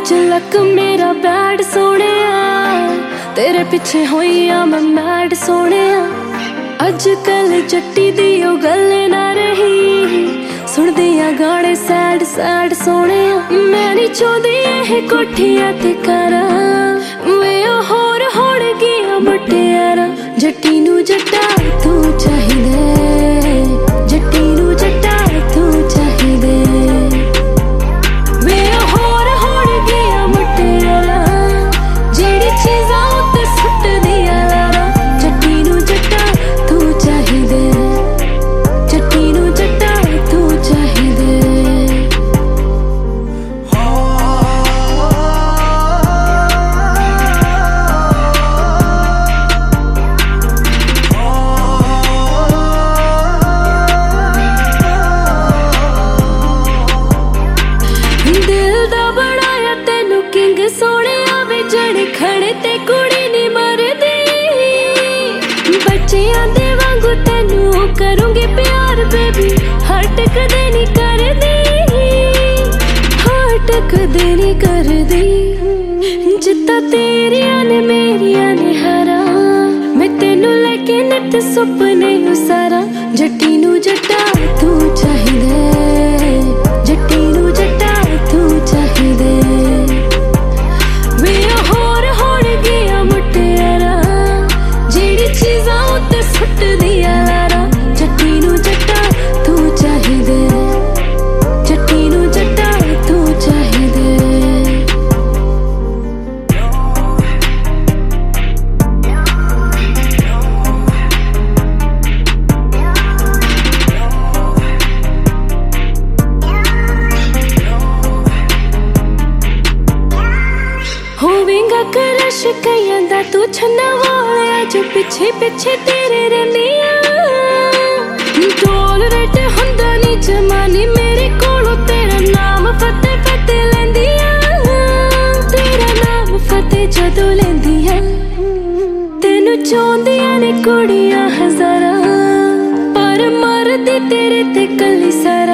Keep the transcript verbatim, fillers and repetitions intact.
अज luck मेरा bad सोने तेरे पिछे होई आ मैं मैड सोने अज कल जट्टी दी ओ गल ना रही सुनदी आ गाने सैड सैड सोने मैं नहीं चाहती ये कोठियां ते करां वे होर होड़ गया मुटियारा जट्टी नू जट्टा तू चाहिदे जट्टी नू जट्टा तू चाहिदे वे होर होड़ गया मुटियारा जेड़ी चीज़ां उत्ते सुट दिया लारा जट्टी नू जट्टा तू चाहिदे जट्टी नू जट्टा तू चाहिदे खड़े ते कुड़ी नहीं मरदी बच्चियां दे वांगू तेनू करूंगी प्यार बेबी हट कदे नहीं करदी हट कदे नहीं करदी जित्ता तेरियां ने मेरियां ने हरा मैं तेनू लेके नित सुपने सारा जट्टी नू जट्टा तू चाहिदे जट्टी नू जट्टा तू चाहिदे सुट दिया लारा जट्टी नू जट्टा तू चाहिदे जट्टी नू जट्टा तू चाहिदे होवेगा करश कईयां दा तू छन्ना वालिया जो पिछे पिछे तेरे रंदियां डोल रेट हुंदा नी जमानी मेरे कोलों तेरा नाम फते फते लैंदियां तेरा नाम फते जदों लैंदियां तेनू चाहुंदियां ने कुड़ियां हज़ारां पर मरदी तेरे ते कल्ली सारा